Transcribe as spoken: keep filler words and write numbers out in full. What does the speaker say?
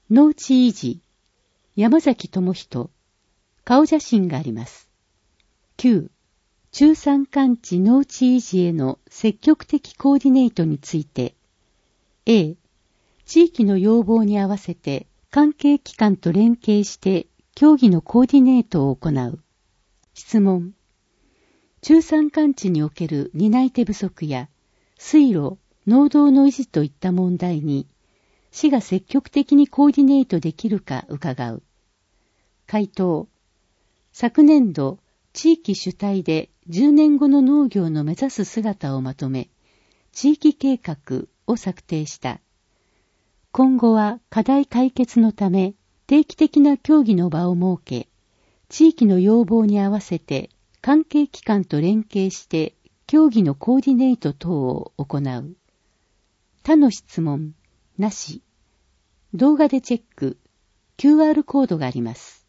農地維持、山崎智人、顔写真があります。きゅう、中山間地農地維持への積極的コーディネートについて、A、地域の要望に合わせて関係機関と連携して協議のコーディネートを行う。質問。中山間地における担い手不足や水路、農道の維持といった問題に市が積極的にコーディネートできるか伺う。回答。昨年度、地域主体でじゅうねんごの農業の目指す姿をまとめ、地域計画を策定した。今後は課題解決のため定期的な協議の場を設け、地域の要望に合わせて関係機関と連携して協議のコーディネート等を行う。他の質問、なし。動画でチェック、キューアール コードがあります。